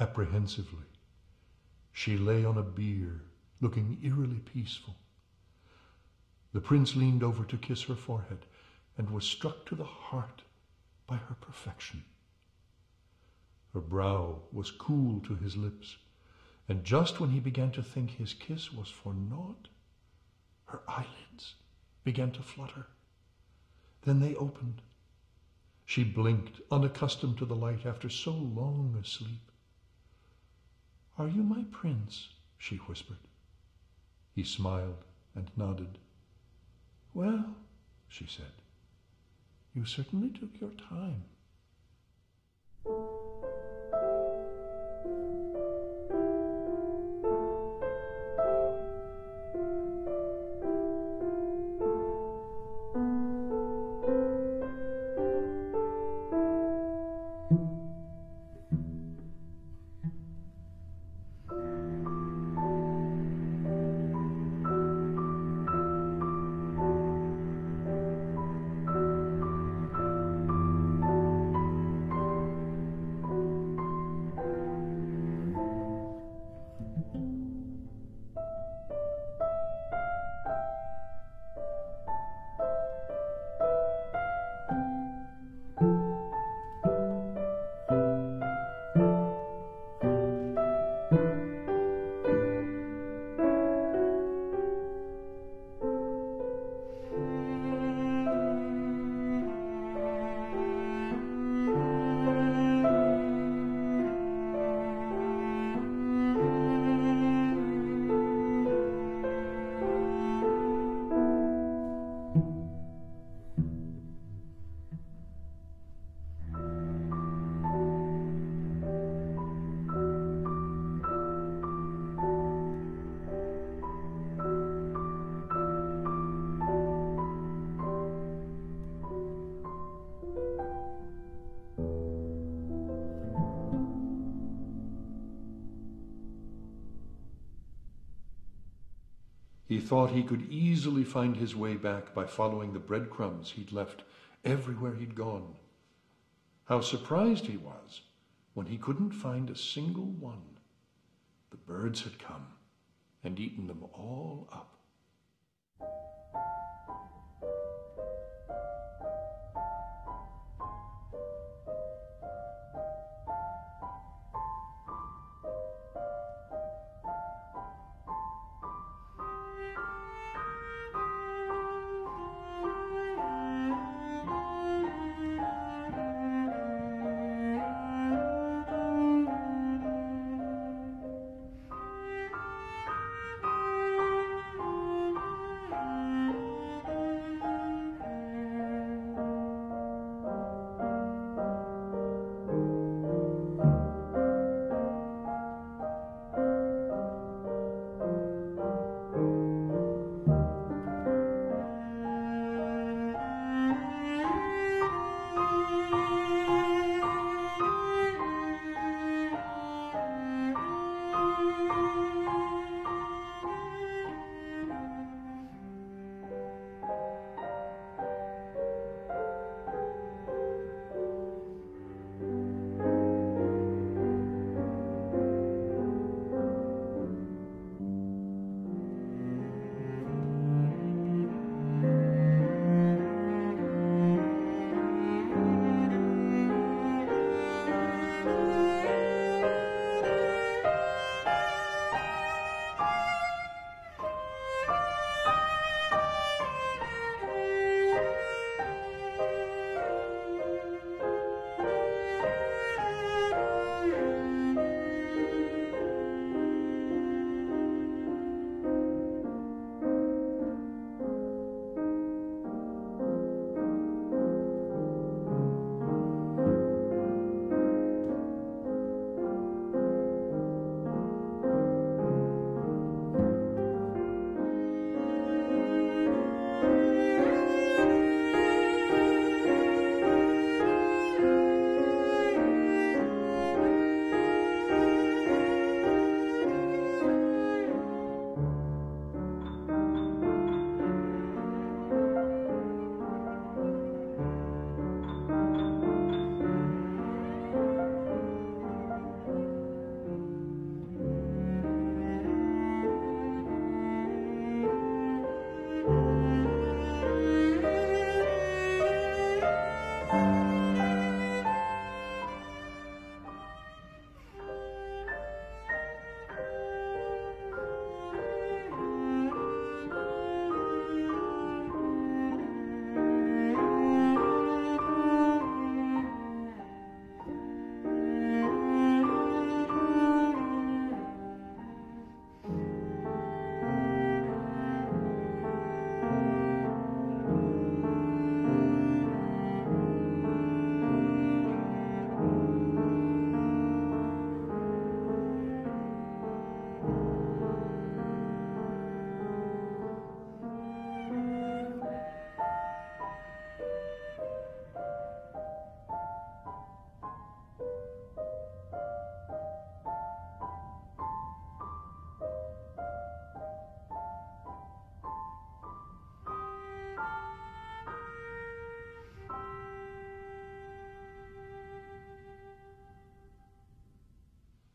apprehensively. She lay on a bier, looking eerily peaceful. The prince leaned over to kiss her forehead and was struck to the heart by her perfection. Her brow was cool to his lips, and just when he began to think his kiss was for naught, her eyelids began to flutter. Then they opened. She blinked, unaccustomed to the light after so long a sleep. "Are you my prince?" she whispered. He smiled and nodded. "Well," she said, "you certainly took your time." He thought he could easily find his way back by following the breadcrumbs he'd left everywhere he'd gone. How surprised he was when he couldn't find a single one. The birds had come and eaten them all up.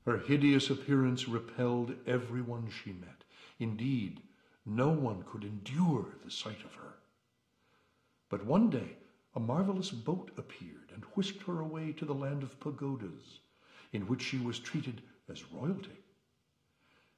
Her hideous appearance repelled everyone she met. Indeed, no one could endure the sight of her. But one day a marvelous boat appeared and whisked her away to the land of pagodas, in which she was treated as royalty.